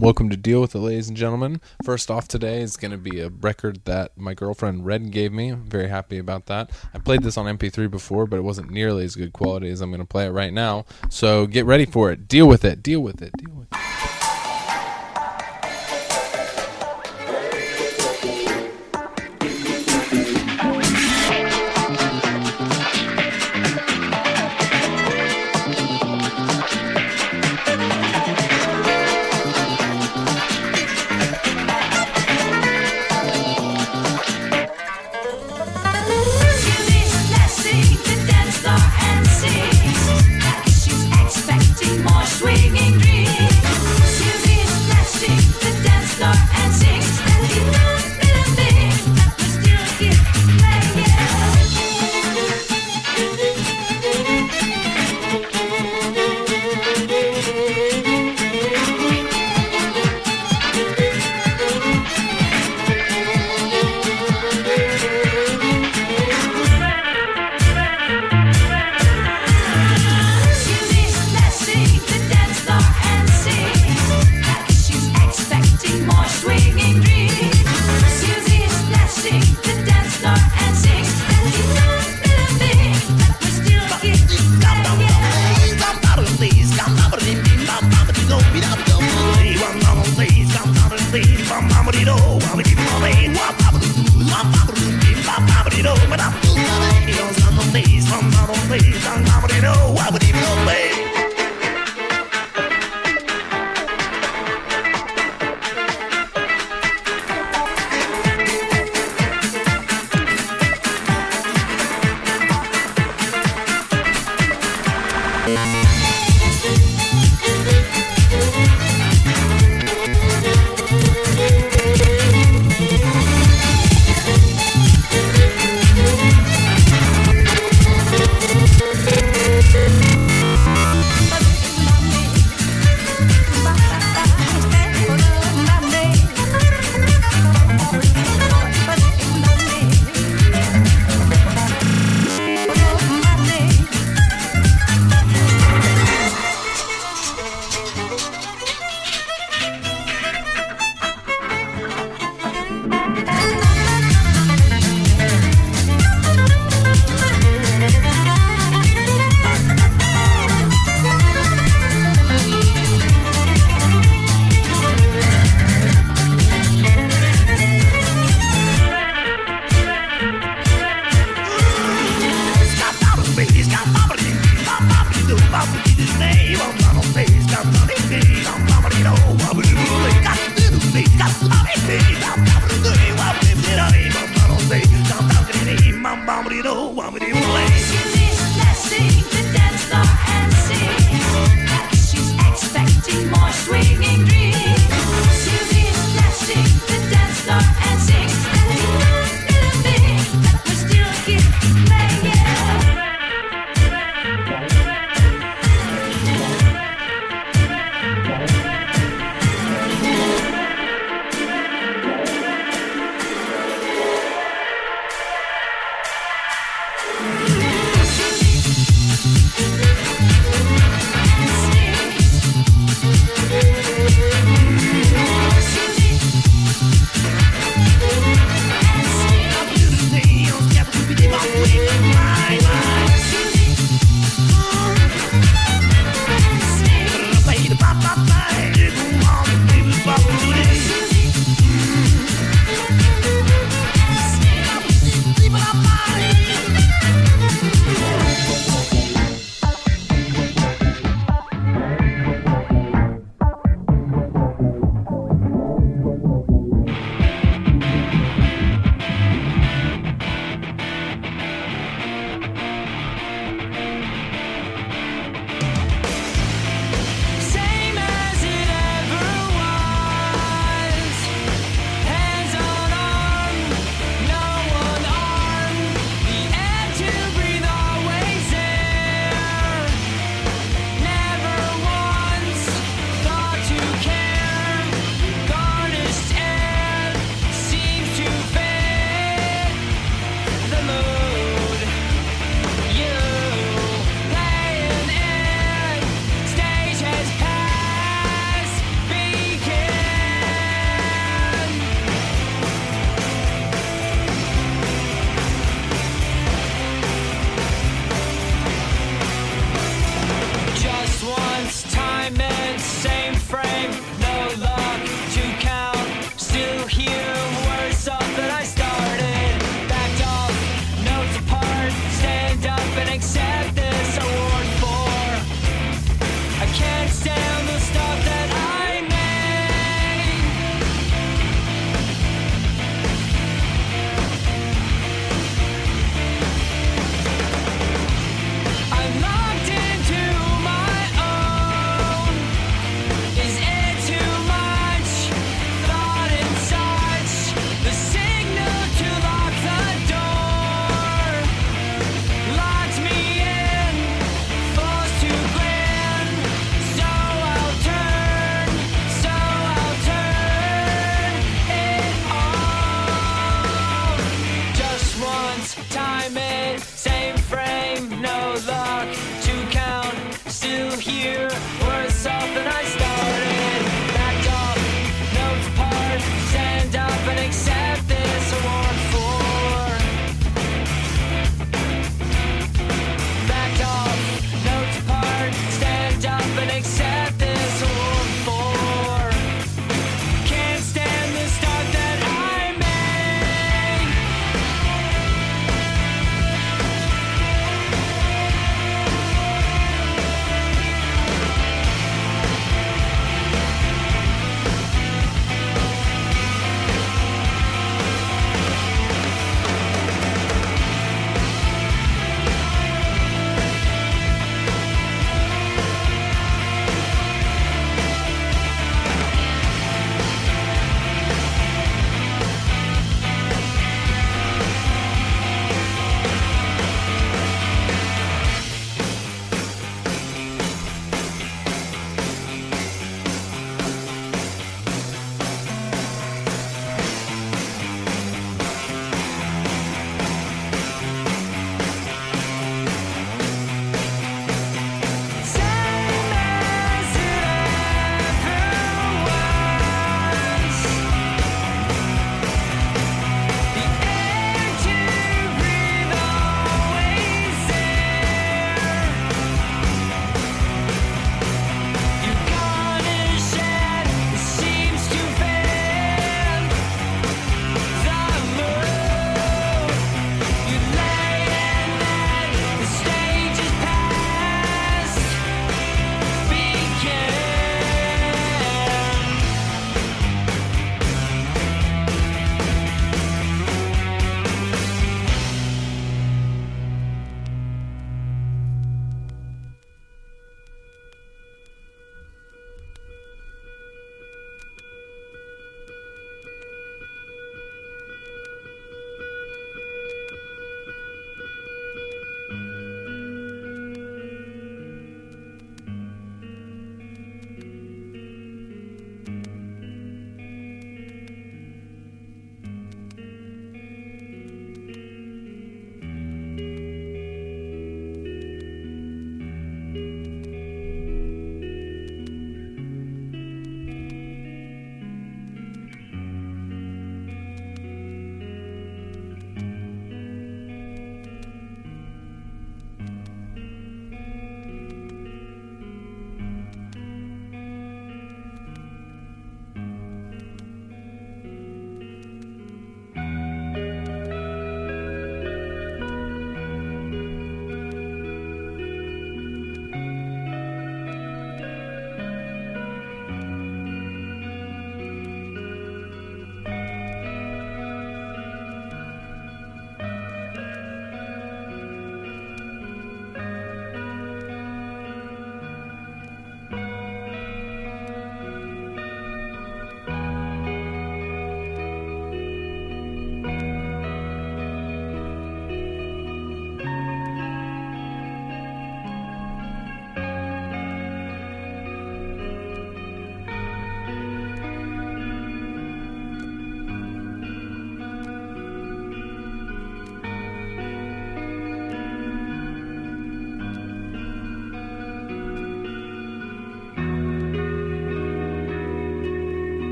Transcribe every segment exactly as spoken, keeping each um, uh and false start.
Welcome to Deal With It, ladies and gentlemen. First off today is going to be a record that my girlfriend Red gave me. I'm very happy about that. I played this on M P three before, but it wasn't nearly as good quality as I'm going to play it right now. So get ready for it. Deal with it. Deal with it. Deal with it.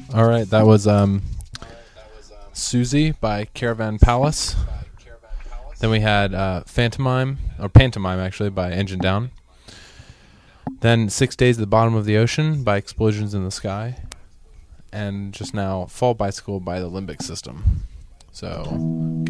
All right, that was um, Susie by Caravan Palace. Then we had uh, Phantomime, or Pantomime actually, by Engine Down. Then Six Days at the Bottom of the Ocean by Explosions in the Sky. And just now, Fall Bicycle by the Limbic System. So...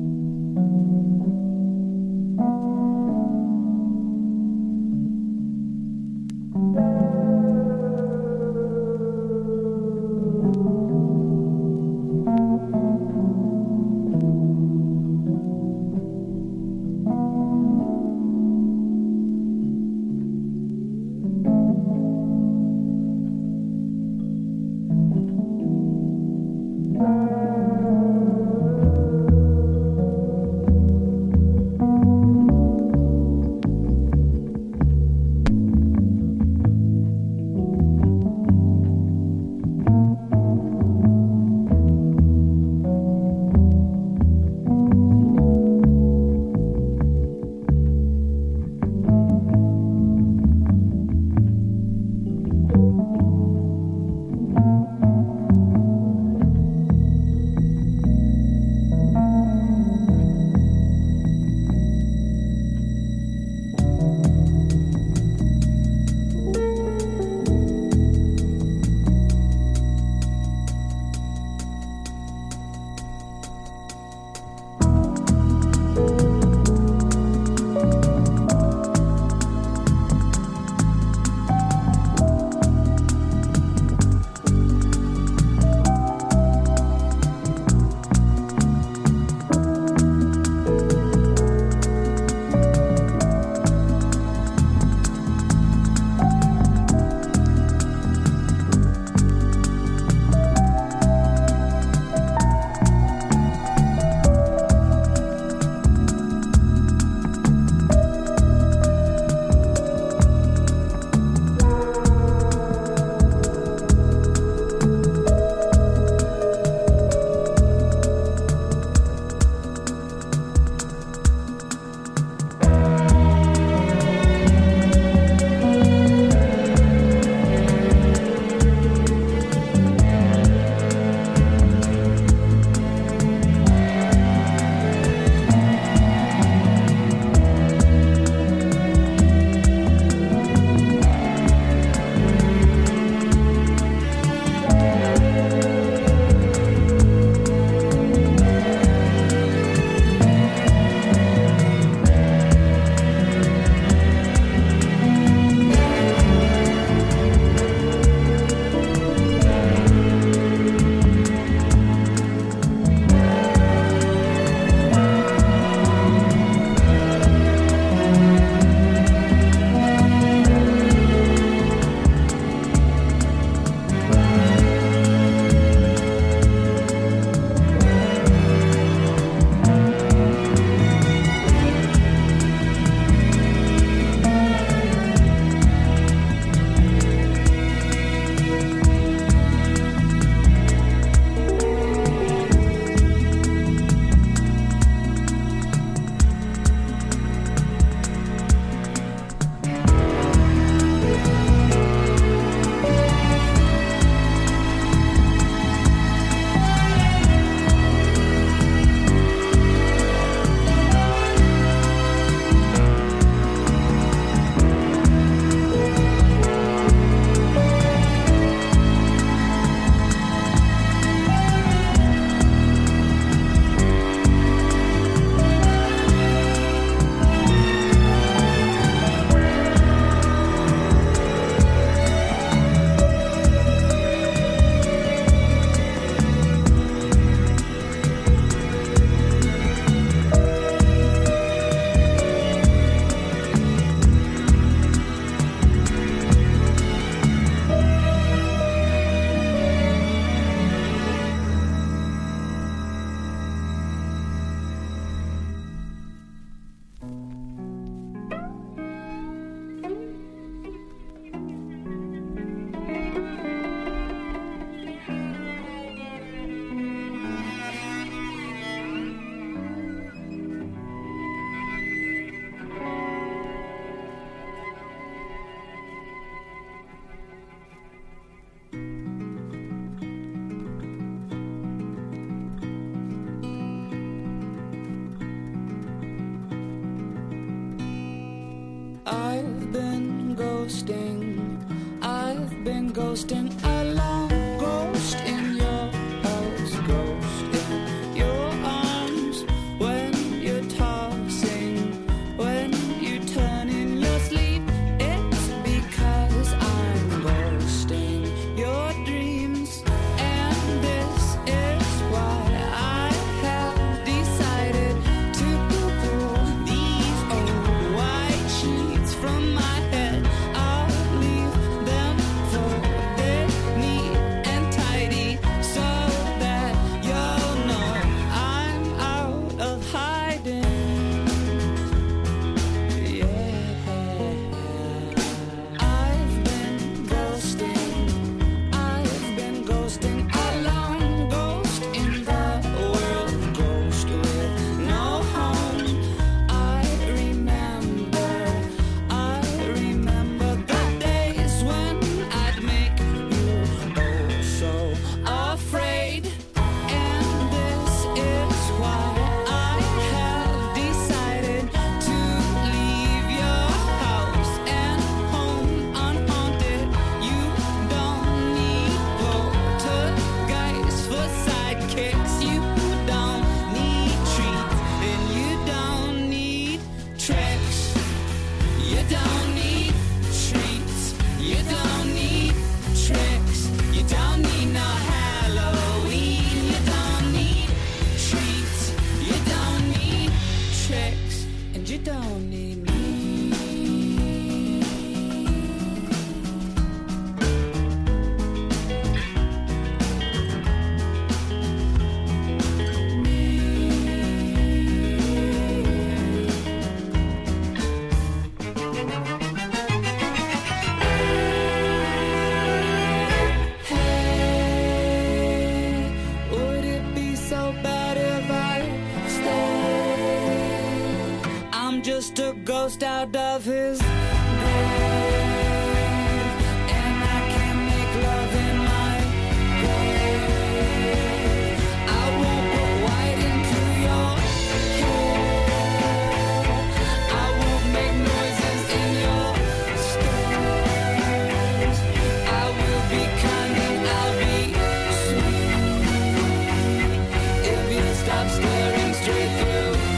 I've been ghosting, I've been ghosting alone. Ghost in your house, ghost in your arms. When you're tossing, when you turn in your sleep, it's because I'm ghosting your dreams. And this is why I have decided to pull these old white sheets from my head. I'll leave them folded neat and tidy so that you'll know I'm out of hiding. Yeah, I've been ghosting, I've been ghosting alone. Ghost in the world, ghost with no home. I remember, I remember the days when I'd make you oh so afraid. And this is why I have decided to leave your house and home unhaunted. You don't need poltergeists for sidekicks. You don't need treats and you don't need tricks. You don't need treats. You don't need tricks. You don't need no Halloween. You don't need treats. You don't need tricks. And you don't need me. Hey, would it be so bad if I stayed? I'm just a ghost out of his grave, and I can't make love in my grave. I won't put white into your hair. I won't make noises in your stairs. I will be kind and I'll be sweet if you stop staring straight through me.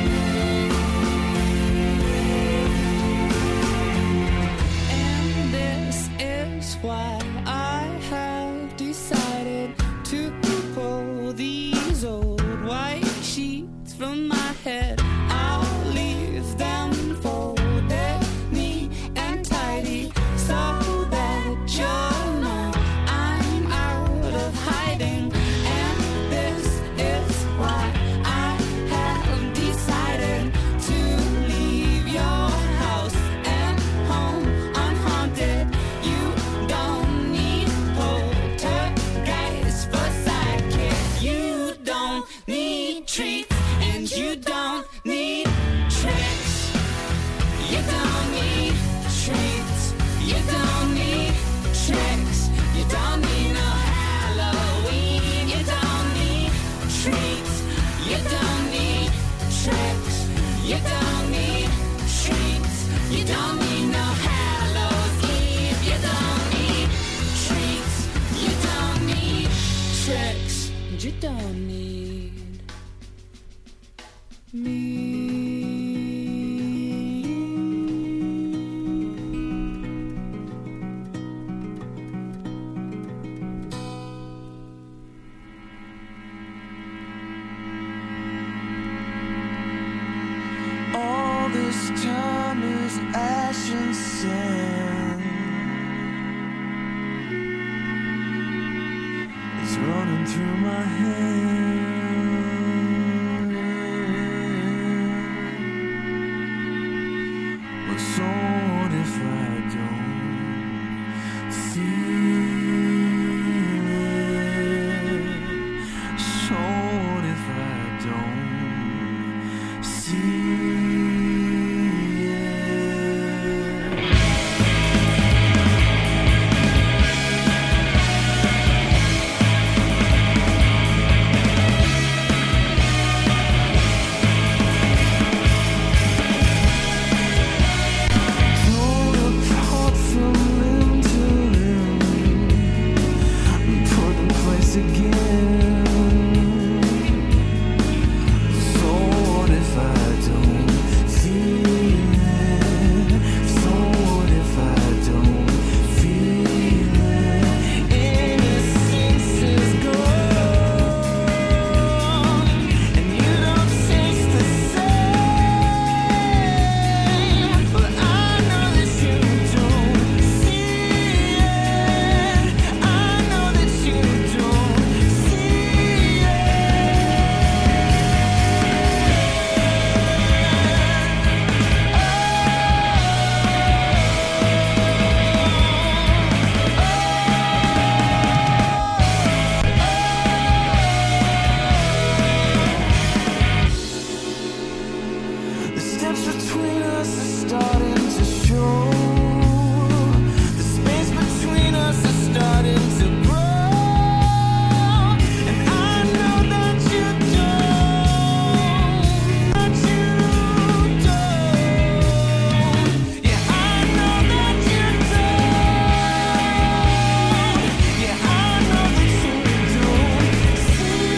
And this is why I have decided to pull these old white sheets from my head. I'll leave them folded neat and tidy so that you'll know I'm out of hiding. And this is why I have decided to leave your house and home unhaunted. You don't need poltergeists for sidekicks. You don't need treats and you don't need tricks. You don't need treats. You don't need tricks. You don't need no Halloween. You don't need treats. You don't need tricks. You don't need treats. You don't need no Hallows Eve. You don't need treats. You don't need tricks. And you don't need me. All this time is ash and sand. It's running through my head. But so what if I don't feel it? So what if I don't see it? distance between us is starting to show. The space between us is starting to grow. And I know that you don't, that you don't. Yeah, I know that you don't. Yeah, I know that you don't see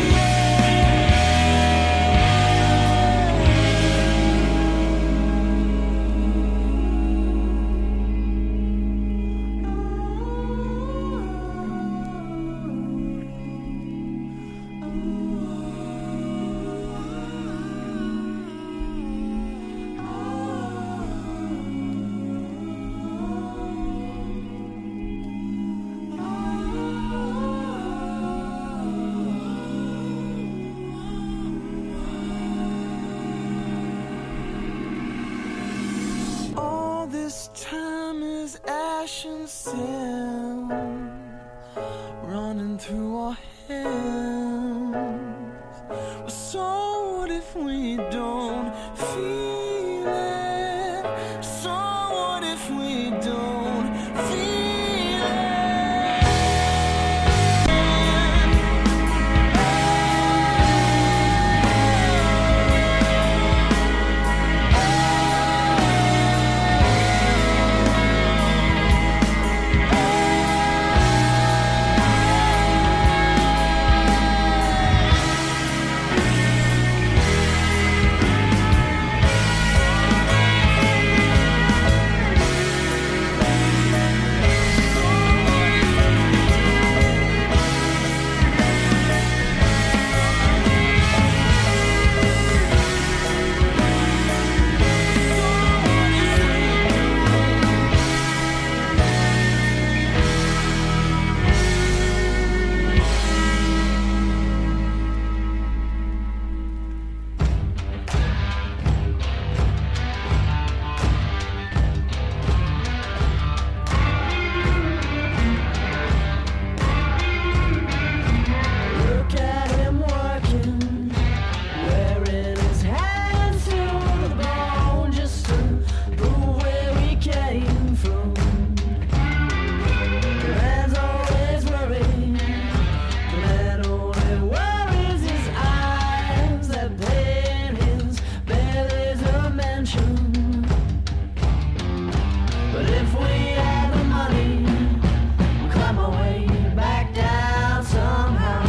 all this time is ash and sand running through our hands. Well, so what if we don't feel it? So what if we don't feel it? Look at him working, wearing his hands to the bone just to prove where we came from. The man's always worried, the man only worries his eyes. That pain is barely to mention. But if we had the money, we'd climb our way back down somehow.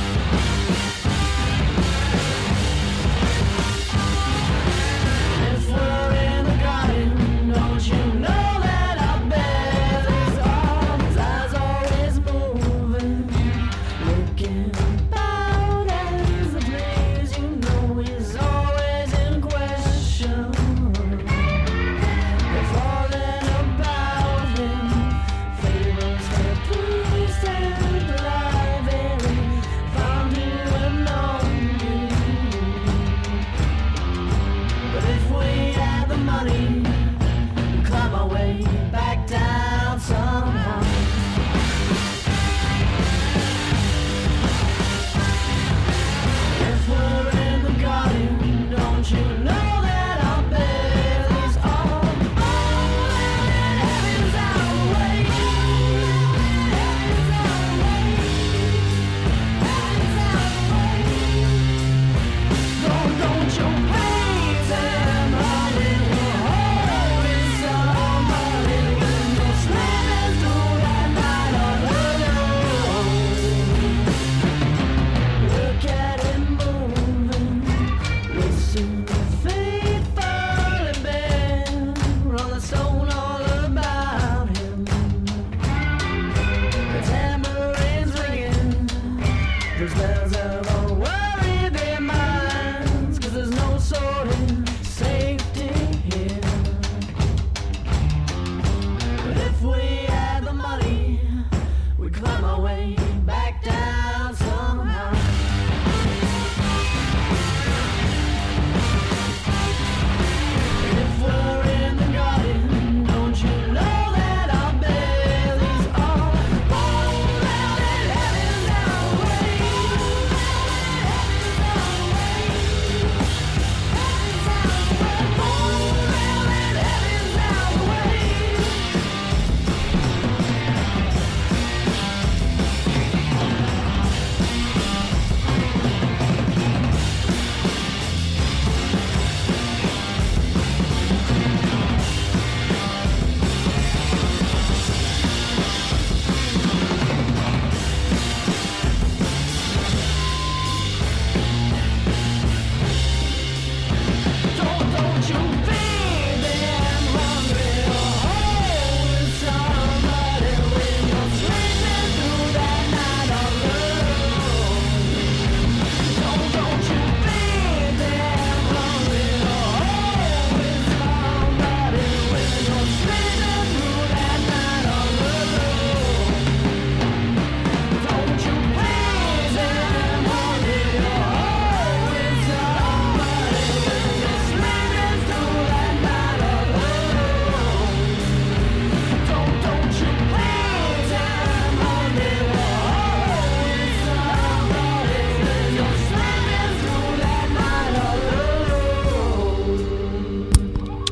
If we're in the garden, don't you know that our bed is on? His eyes always moving, looking about as the place. You know he's always in question. They're falling about him, favors for priest and library, found who have known you. But if we had the money, we'd climb our way back down somehow. If we're in the garden, don't you know that our bed is on? Oh, heaven's our way. Heaven's our way. Heaven's our way. Don't, don't you praise him, honey. You're holding somebody when you're sleeping through that night on alone. Look at him moving, listen to faithful and bend, roll the stone all about him. The tambourine's ringing, those bells have all worried their minds, 'cause there's no sort of safety here. But if we had the money, we'd climb our way back down somehow. If we're in the garden, don't you know that our bellies are born out in heaven's our way. Heaven's our way. Heaven's our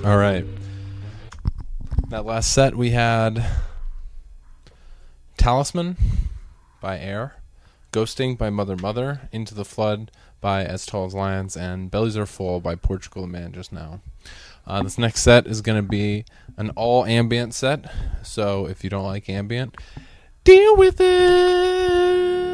All right. That last set we had Talisman by Air, Ghosting by Mother Mother, Into the Flood by As Tall as Lions, and Bellies Are Full by Portugal the Man Just Now. Uh, this next set is going to be an all ambient set, so if you don't like ambient, deal with it!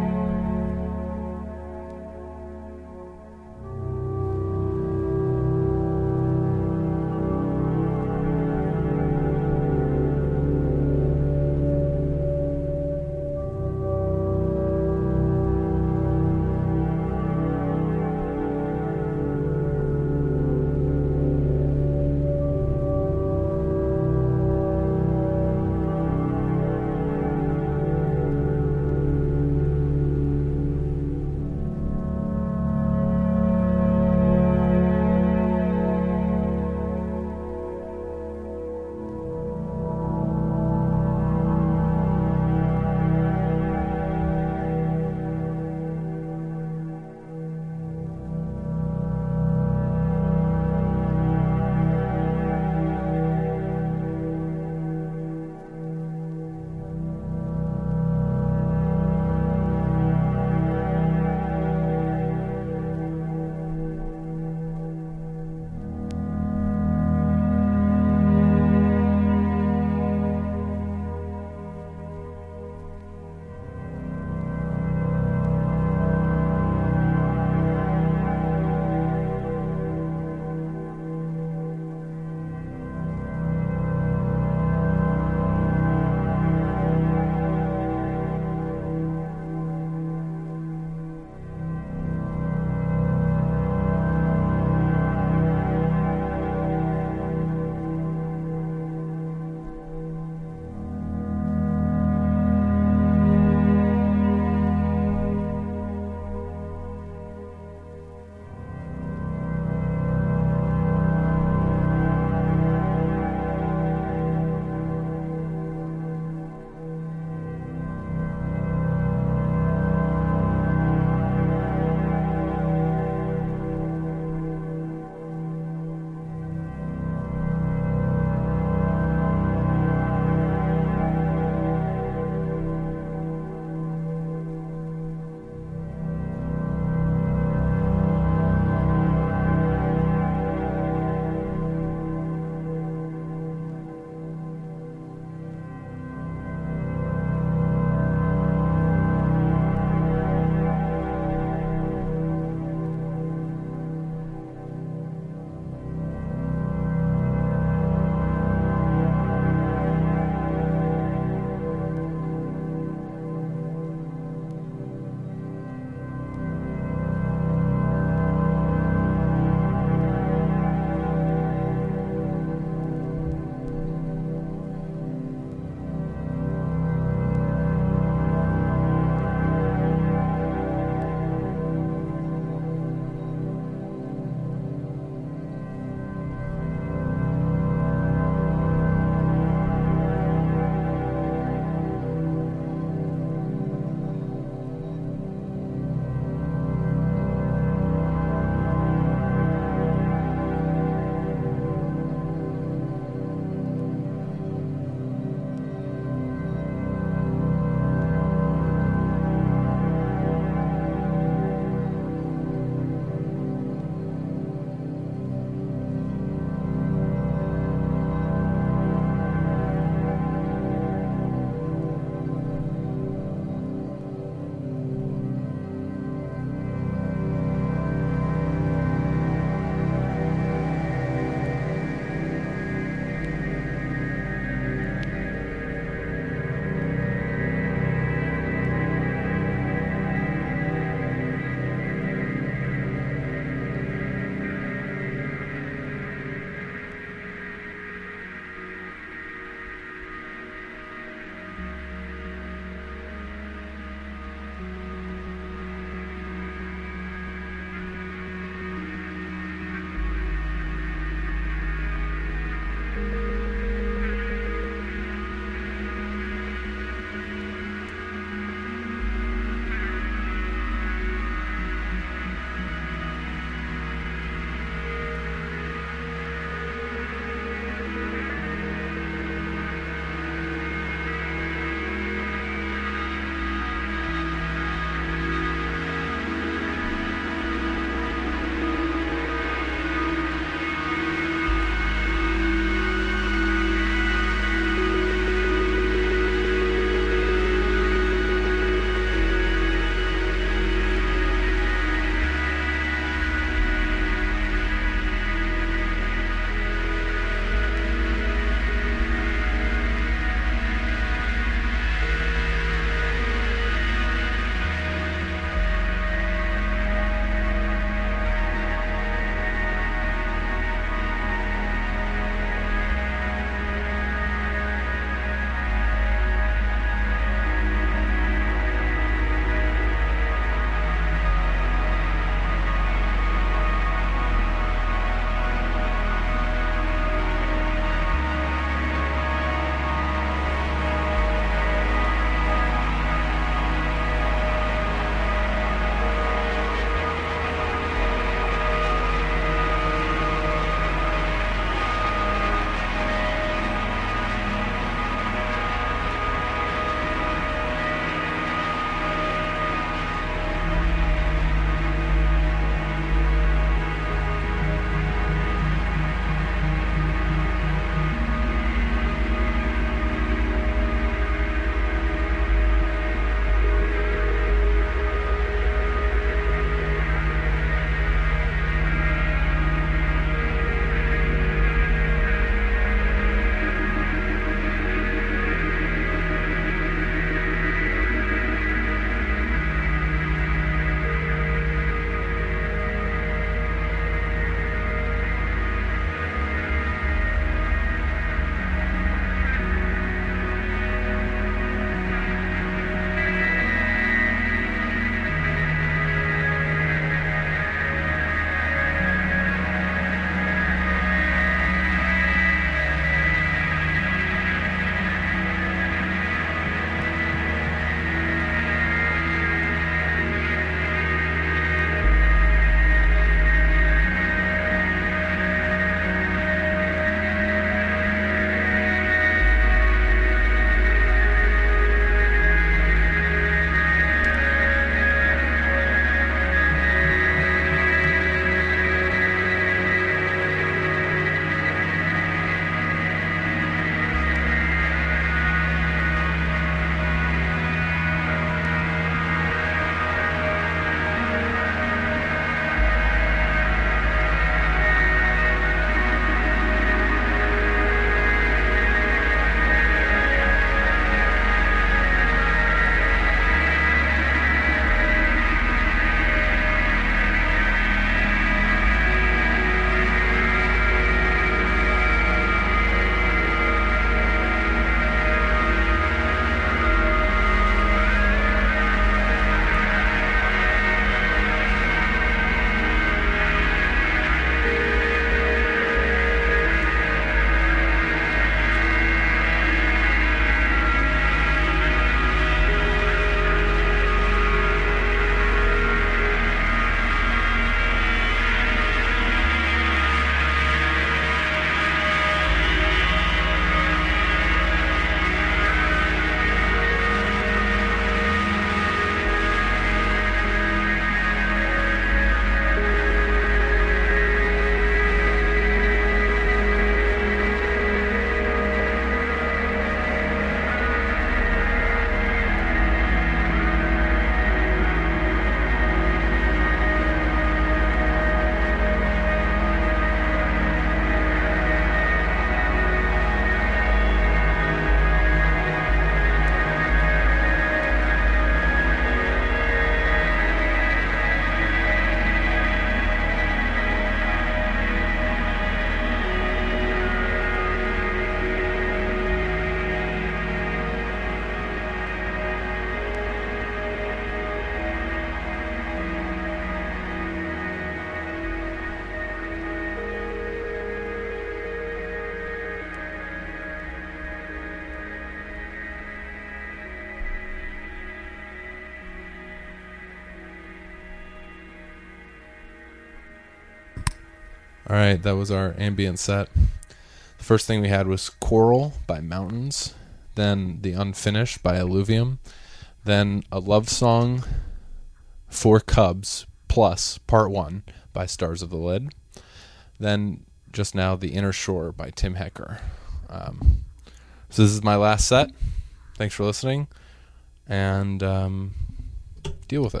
All right, that was our ambient set. The first thing we had was Coral by Mountains, then The Unfinished by Alluvium, then A Love Song for Cubs Plus Part one by Stars of the Lid, then just now The Inner Shore by Tim Hecker. Um, so this is my last set. Thanks for listening, and um, deal with it.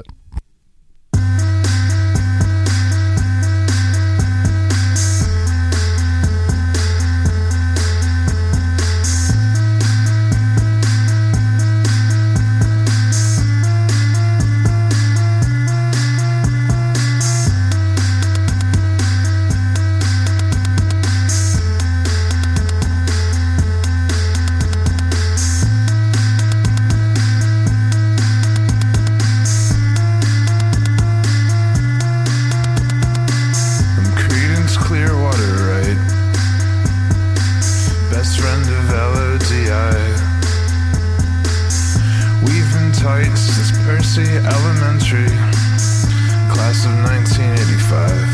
Elementary, class of nineteen eighty-five.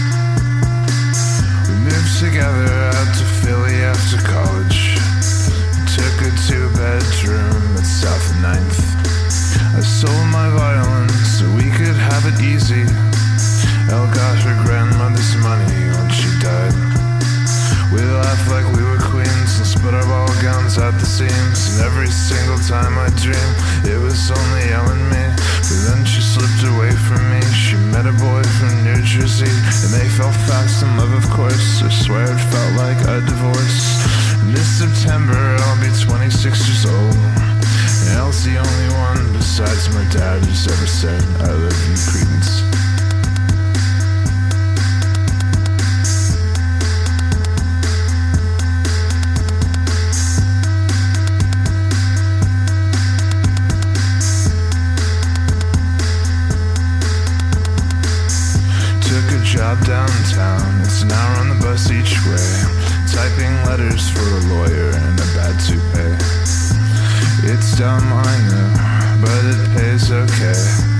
We moved together out to Philly after college. Took a two-bedroom at South ninth. I sold my violin so we could have it easy. Elle got her grandmother's money when she died. We laughed like we were queens and split our ball gowns at the seams. And every single time I dreamed it was only Elle and me. But then she slipped away from me. She met a boy from New Jersey, and they fell fast in love, of course. I swear it felt like a divorce. And this September I'll be twenty-six years old, and Elle's the only one besides my dad who's ever said I love you, Credence. Job downtown, it's an hour on the bus each way. Typing letters for a lawyer and a bad toupee. It's dumb, I know, but it pays okay.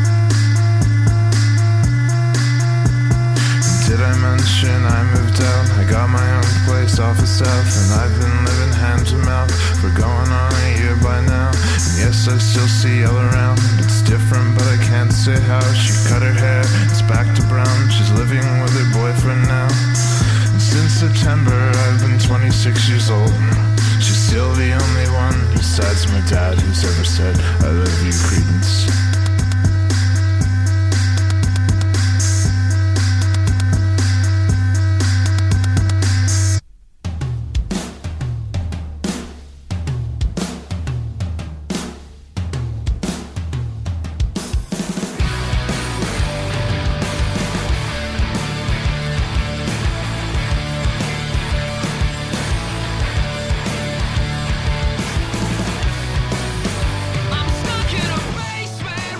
Did I mention I moved out? I got my own place off the south, and I've been living hand to mouth for going on a year by now. And yes, I still see Elle around. It's different, but I can't say how. She cut her hair, it's back to brown. She's living with her boyfriend now. And since September, I've been twenty-six years old. She's still the only one besides my dad who's ever said I love you, Credence. I'm stuck in a basement.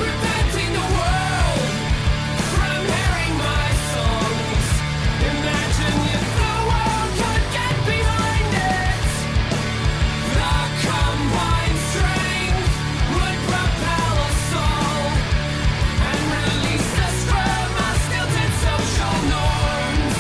preventing the world from hearing my songs. Imagine if the world could get behind it. The combined strength would propel us all and release us from our stilted social norms.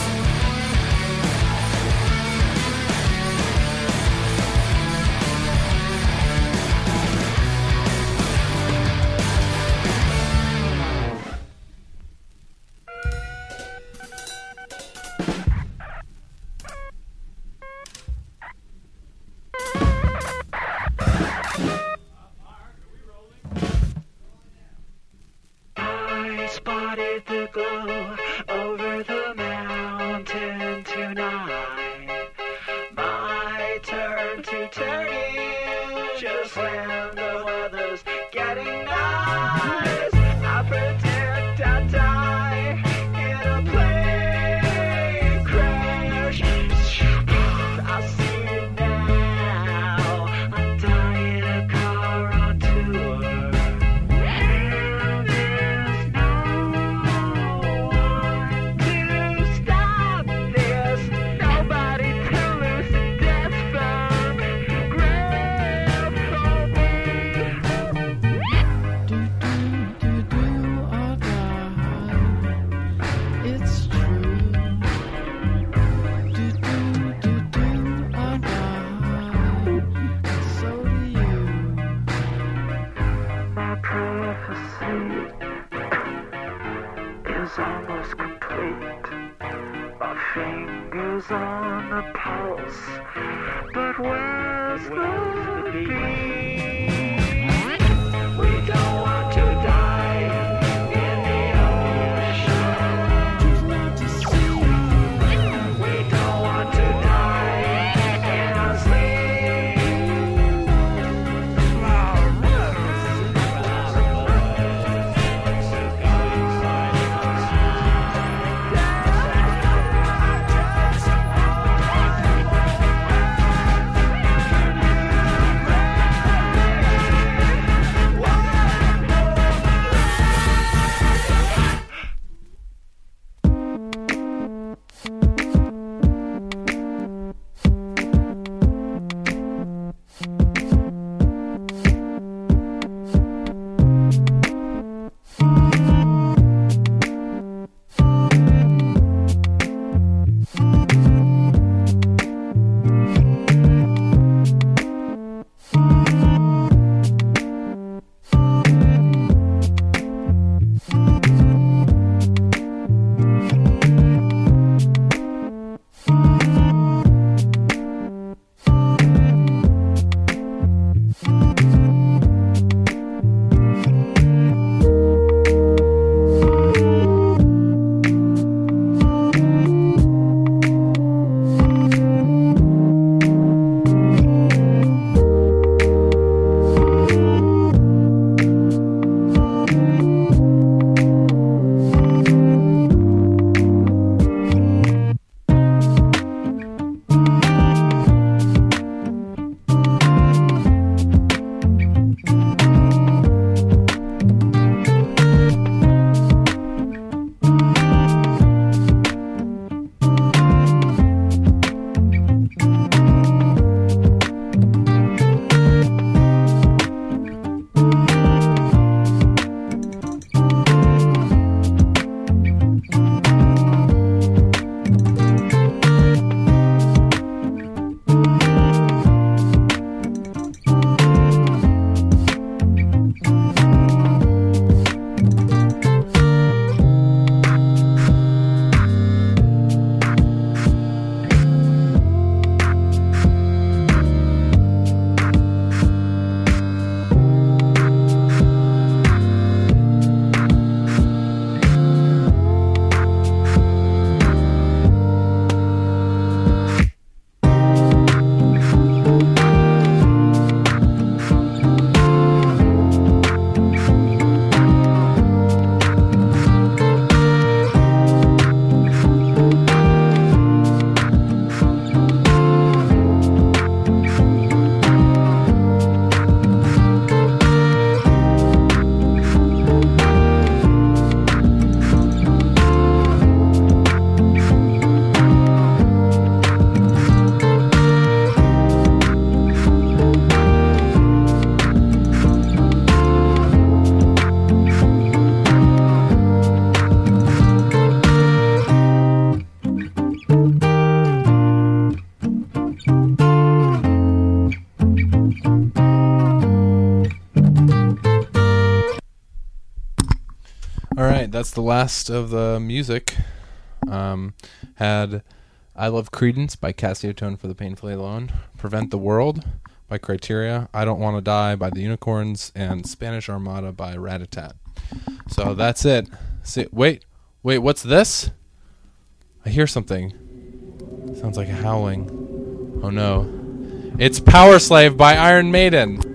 I spotted the glow over the mountain tonight. My turn to turn in just when the weather's getting nice. I predict I'll die in a plane crash. I see it now. I die in a car on tour. And there's no one to stop this. Nobody to lose death from. Grab hold me. Do do do do or die. It's true. Do do do do or die. And so do you. My prophecy is almost complete. My fingers on the pulse, but where's the beat? We don't want to die in the ocean. Choose not to see. We don't want to die in our sleep. All right, that's the last of the music. Um, had I Love Credence by Cassiotone for the Painfully Alone, Prevent the World by Criteria, I Don't Want to Die by the Unicorns, and Spanish Armada by Rat-a-tat. So that's it. See, wait, wait, what's this? I hear something. Sounds like a howling. Oh no. It's Power Slave by Iron Maiden.